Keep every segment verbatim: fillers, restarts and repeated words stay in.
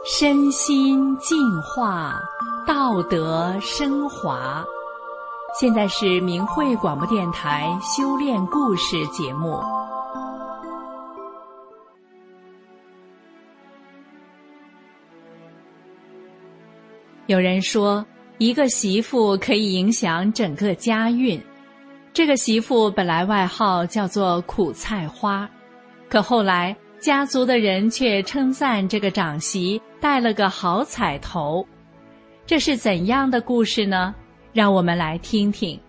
身心净化，道德升华。现在是明慧广播电台修炼故事节目。有人说，一个媳妇可以影响整个家运。这个媳妇本来外号叫做苦菜花，可后来家族的人却称赞这个长媳带了个好彩头。这是怎样的故事呢？让我们来听听。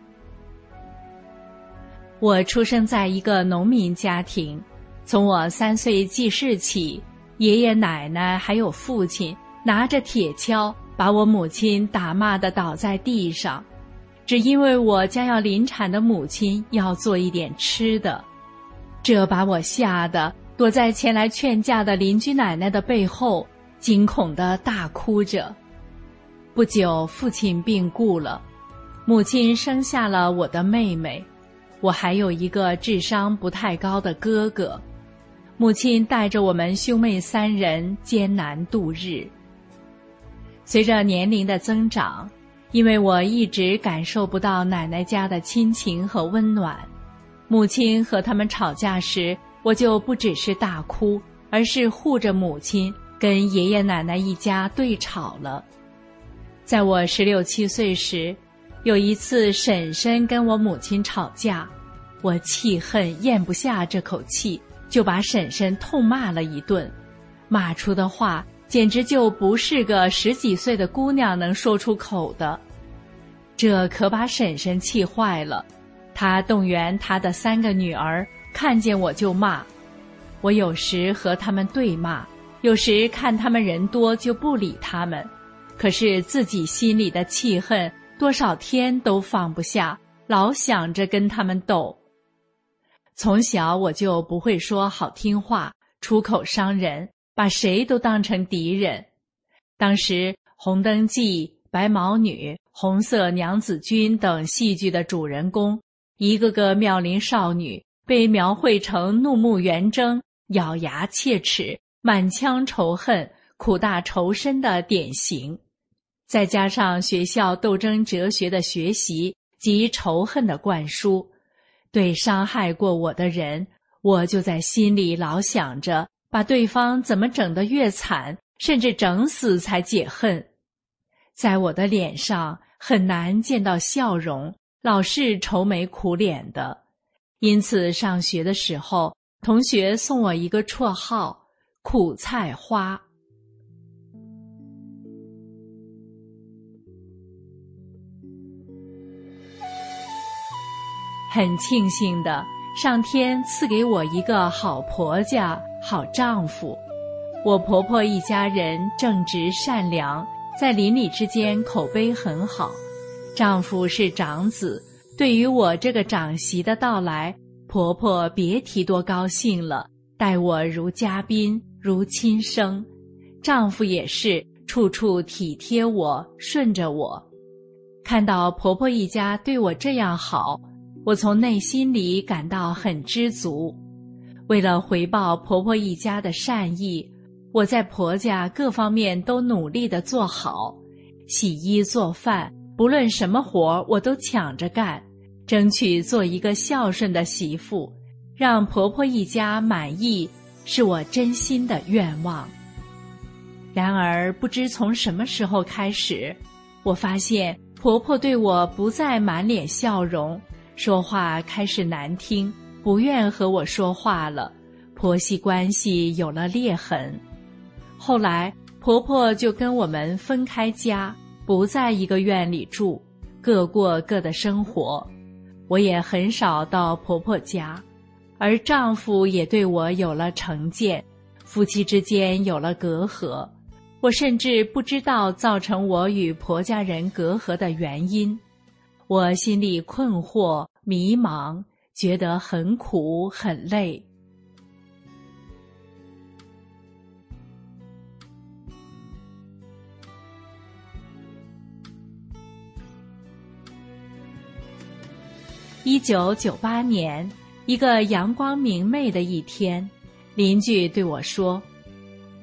我出生在一个农民家庭，从我三岁记事起，爷爷奶奶还有父亲拿着铁锹把我母亲打骂得倒在地上，只因为我将要临产的母亲要做一点吃的。这把我吓得躲在前来劝架的邻居奶奶的背后，惊恐地大哭着。不久，父亲病故了，母亲生下了我的妹妹，我还有一个智商不太高的哥哥。母亲带着我们兄妹三人艰难度日。随着年龄的增长，因为我一直感受不到奶奶家的亲情和温暖，母亲和他们吵架时，我就不只是大哭，而是护着母亲跟爷爷奶奶一家对吵了。在我十六七岁时，有一次婶婶跟我母亲吵架，我气恨咽不下这口气，就把婶婶痛骂了一顿，骂出的话简直就不是个十几岁的姑娘能说出口的。这可把婶婶气坏了，她动员她的三个女儿，看见我就骂。我有时和他们对骂，有时看他们人多就不理他们，可是自己心里的气恨多少天都放不下，老想着跟他们斗。从小我就不会说好听话，出口伤人，把谁都当成敌人。当时《红灯记》《白毛女》《红色娘子军》等戏剧的主人公，一个个妙龄少女被描绘成怒目圆睁、咬牙切齿、满腔仇恨、苦大仇深的典型。再加上学校斗争哲学的学习及仇恨的灌输，对伤害过我的人，我就在心里老想着把对方怎么整得越惨，甚至整死才解恨。在我的脸上很难见到笑容，老是愁眉苦脸的。因此上学的时候，同学送我一个绰号，苦菜花。很庆幸的，上天赐给我一个好婆家、好丈夫。我婆婆一家人正直善良，在邻里之间口碑很好。丈夫是长子，对于我这个长媳的到来，婆婆别提多高兴了，待我如嘉宾，如亲生。丈夫也是处处体贴我，顺着我。看到婆婆一家对我这样好，我从内心里感到很知足。为了回报婆婆一家的善意，我在婆家各方面都努力地做好，洗衣做饭，不论什么活我都抢着干，争取做一个孝顺的媳妇，让婆婆一家满意，是我真心的愿望。然而不知从什么时候开始，我发现婆婆对我不再满脸笑容，说话开始难听，不愿和我说话了，婆媳关系有了裂痕。后来婆婆就跟我们分开家，不在一个院里住，各过各的生活。我也很少到婆婆家，而丈夫也对我有了成见，夫妻之间有了隔阂。我甚至不知道造成我与婆家人隔阂的原因。我心里困惑、迷茫，觉得很苦很累。一九九八年，一个阳光明媚的一天，邻居对我说：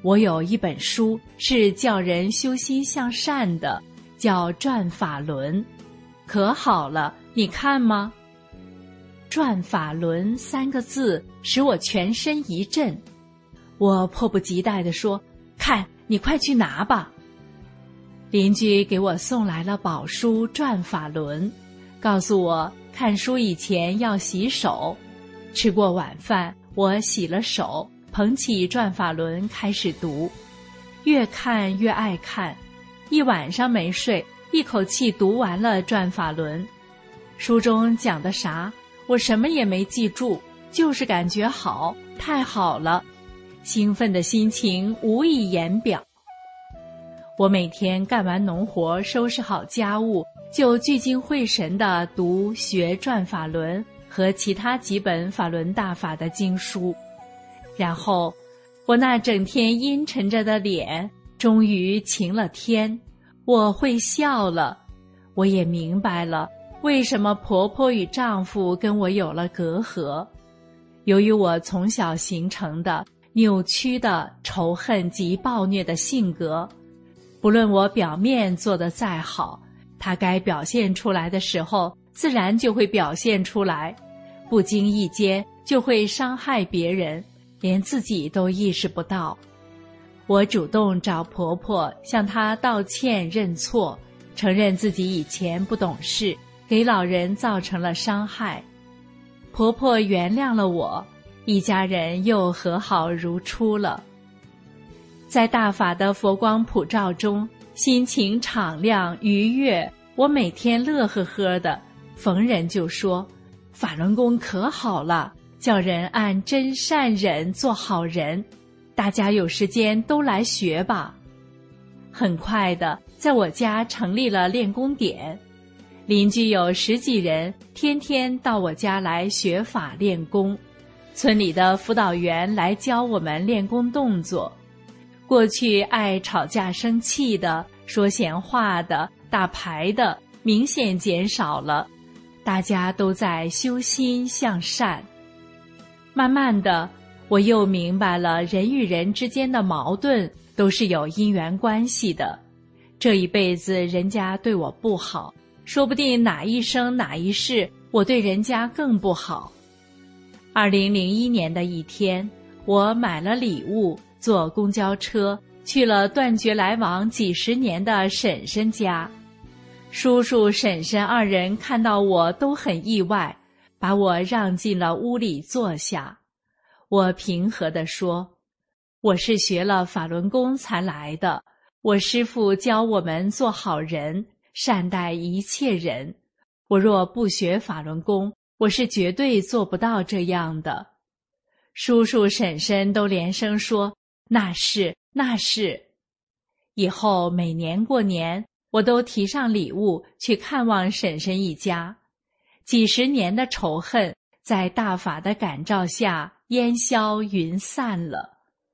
我有一本书是教人修心向善的，叫《转法轮》，可好了，你看吗？转法轮三个字使我全身一震，我迫不及待地说，看，你快去拿吧。邻居给我送来了宝书《转法轮》，告诉我看书以前要洗手。吃过晚饭，我洗了手，捧起《转法轮》开始读，越看越爱看，一晚上没睡，一口气读完了《转法轮》。书中讲的啥，我什么也没记住，就是感觉好，太好了，兴奋的心情无以言表。我每天干完农活，收拾好家务，就聚精会神地读学《转法轮》和其他几本法轮大法的经书。然后我那整天阴沉着的脸终于晴了天，我会笑了。我也明白了为什么婆婆与丈夫跟我有了隔阂，由于我从小形成的扭曲的仇恨及暴虐的性格，不论我表面做得再好，它该表现出来的时候自然就会表现出来，不经意间就会伤害别人，连自己都意识不到。我主动找婆婆向她道歉认错，承认自己以前不懂事，给老人造成了伤害。婆婆原谅了我，一家人又和好如初了。在大法的佛光普照中，心情敞亮愉悦，我每天乐呵呵的，逢人就说，法轮功可好了，叫人按真善忍做好人，大家有时间都来学吧。很快的，在我家成立了练功点，邻居有十几人，天天到我家来学法练功，村里的辅导员来教我们练功动作。过去爱吵架生气的、说闲话的、打牌的明显减少了，大家都在修心向善。慢慢的，我又明白了人与人之间的矛盾都是有因缘关系的。这一辈子人家对我不好，说不定哪一生哪一世我对人家更不好。二零零一年的一天，我买了礼物，坐公交车去了断绝来往几十年的婶婶家。叔叔婶婶二人看到我都很意外，把我让进了屋里坐下。我平和地说，我是学了法轮功才来的，我师父教我们做好人，善待一切人，我若不学法轮功，我是绝对做不到这样的。叔叔婶婶都连声说，那是那是。以后每年过年，我都提上礼物去看望婶婶一家。几十年的仇恨在大法的感召下烟消云散了。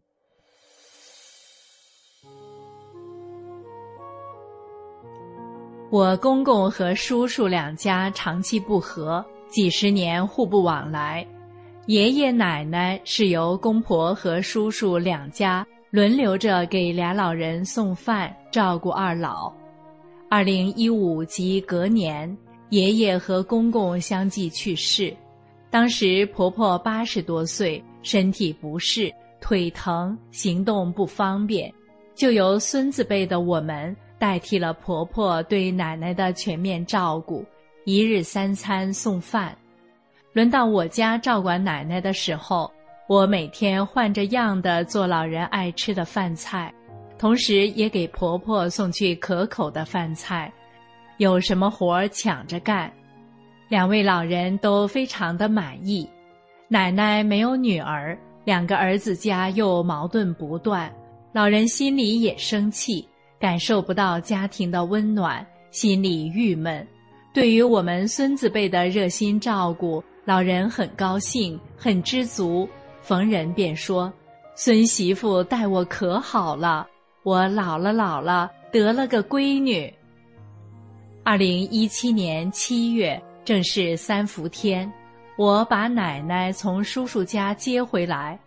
我公公和叔叔两家长期不和，几十年互不往来。爷爷奶奶是由公婆和叔叔两家轮流着给俩老人送饭，照顾二老。二零一五即隔年，爷爷和公公相继去世。当时婆婆八十多岁，身体不适，腿疼，行动不方便，就由孙子辈的我们代替了婆婆对奶奶的全面照顾，一日三餐送饭。轮到我家照管奶奶的时候，我每天换着样的做老人爱吃的饭菜，同时也给婆婆送去可口的饭菜，有什么活儿抢着干。两位老人都非常的满意。奶奶没有女儿，两个儿子家又矛盾不断，老人心里也生气，感受不到家庭的温暖，心里郁闷。对于我们孙子辈的热心照顾，老人很高兴，很知足，逢人便说，孙媳妇待我可好了，我老了老了，得了个闺女。二零一七年七月，正是三伏天，我把奶奶从叔叔家接回来，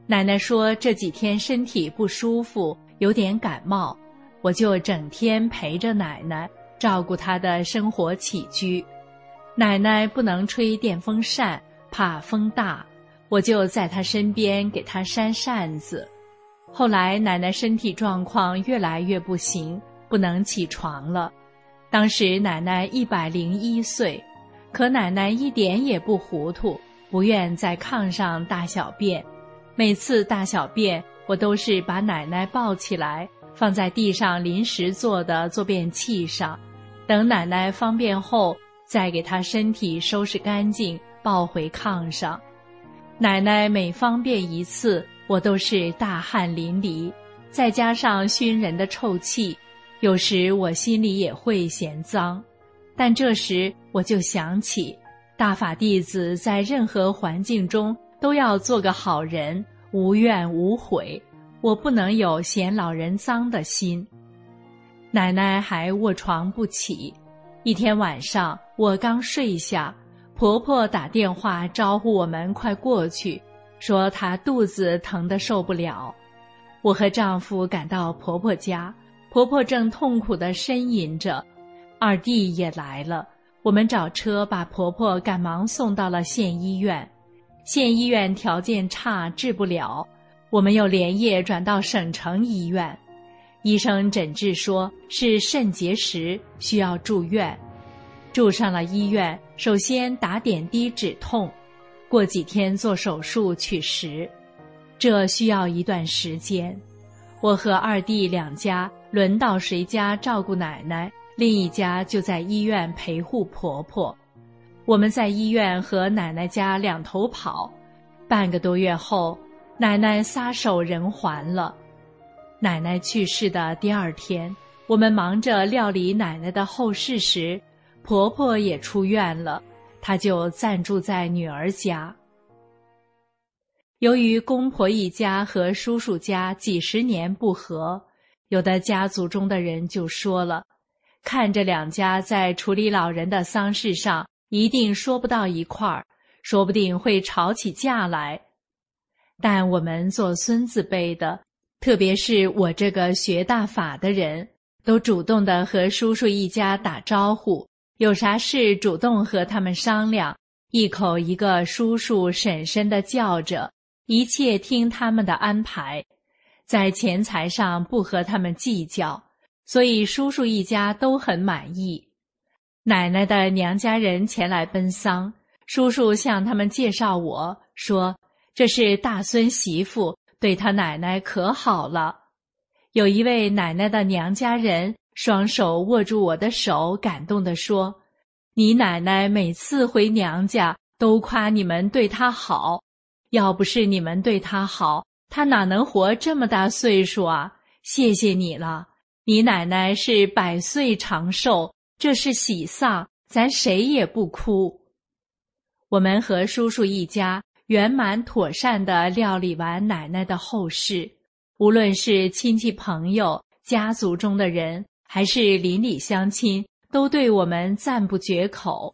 奶奶说这几天身体不舒服，有点感冒，我就整天陪着奶奶，照顾她的生活起居。奶奶不能吹电风扇，怕风大，我就在她身边给她扇扇子。后来奶奶身体状况越来越不行，不能起床了。当时奶奶一百零一岁，可奶奶一点也不糊涂，不愿在炕上大小便。每次大小便，我都是把奶奶抱起来，放在地上临时做的坐便器上，等奶奶方便后，再给她身体收拾干净，抱回炕上。奶奶每方便一次，我都是大汗淋漓，再加上熏人的臭气，有时我心里也会嫌脏。但这时我就想起，大法弟子在任何环境中都要做个好人，无怨无悔，我不能有嫌老人脏的心。奶奶还卧床不起，一天晚上我刚睡下，婆婆打电话招呼我们快过去，说她肚子疼得受不了。我和丈夫赶到婆婆家，婆婆正痛苦地呻吟着，二弟也来了，我们找车把婆婆赶忙送到了县医院。县医院条件差，治不了，我们又连夜转到省城医院。医生诊治说是肾结石，需要住院。住上了医院，首先打点滴止痛，过几天做手术取石，这需要一段时间。我和二弟两家轮到谁家照顾奶奶，另一家就在医院陪护婆婆。我们在医院和奶奶家两头跑，半个多月后，奶奶撒手人寰了。奶奶去世的第二天，我们忙着料理奶奶的后事时，婆婆也出院了，她就暂住在女儿家。由于公婆一家和叔叔家几十年不和，有的家族中的人就说了，看这两家在处理老人的丧事上一定说不到一块儿，说不定会吵起架来。但我们做孙子辈的，特别是我这个学大法的人，都主动地和叔叔一家打招呼，有啥事主动和他们商量，一口一个叔叔婶婶地叫着，一切听他们的安排，在钱财上不和他们计较，所以叔叔一家都很满意。奶奶的娘家人前来奔丧，叔叔向他们介绍我，说这是大孙媳妇，对他奶奶可好了。有一位奶奶的娘家人双手握住我的手，感动地说，你奶奶每次回娘家都夸你们对她好，要不是你们对她好，她哪能活这么大岁数啊？谢谢你了，你奶奶是百岁长寿，这是喜丧，咱谁也不哭。我们和叔叔一家圆满妥善地料理完奶奶的后事，无论是亲戚朋友、家族中的人，还是邻里乡亲，都对我们赞不绝口。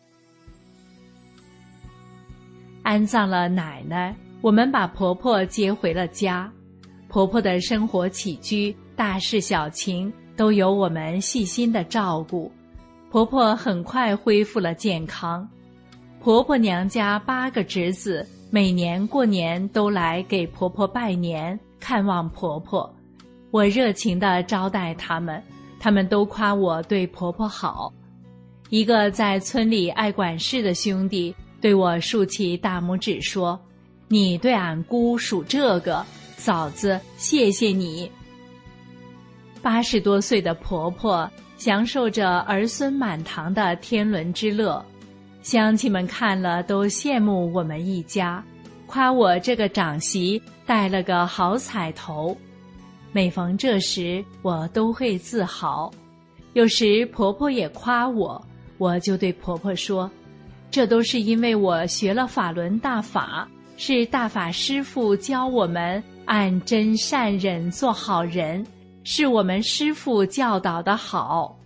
安葬了奶奶，我们把婆婆接回了家。婆婆的生活起居、大事小情都由我们细心的照顾，婆婆很快恢复了健康。婆婆娘家八个侄子每年过年都来给婆婆拜年，看望婆婆。我热情地招待他们，他们都夸我对婆婆好。一个在村里爱管事的兄弟对我竖起大拇指说，你对俺姑属这个，嫂子谢谢你。八十多岁的婆婆享受着儿孙满堂的天伦之乐，乡亲们看了都羡慕我们一家，夸我这个长媳带了个好彩头。每逢这时，我都会自豪。有时婆婆也夸我，我就对婆婆说，这都是因为我学了法轮大法，是大法师父教我们按真善忍做好人，是我们师父教导的好。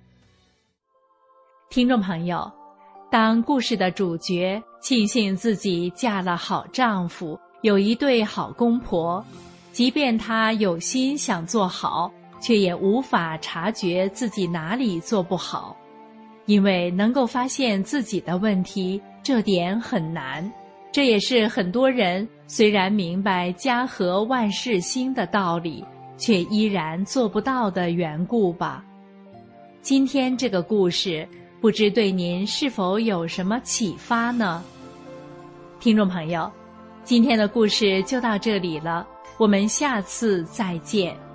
听众朋友，当故事的主角庆幸自己嫁了好丈夫， 有一对好公婆，即便他有心想做好，却也无法察觉自己哪里做不好，因为能够发现自己的问题，这点很难。这也是很多人虽然明白家和万事兴的道理，却依然做不到的缘故吧。今天这个故事，不知对您是否有什么启发呢？听众朋友，今天的故事就到这里了，我们下次再见。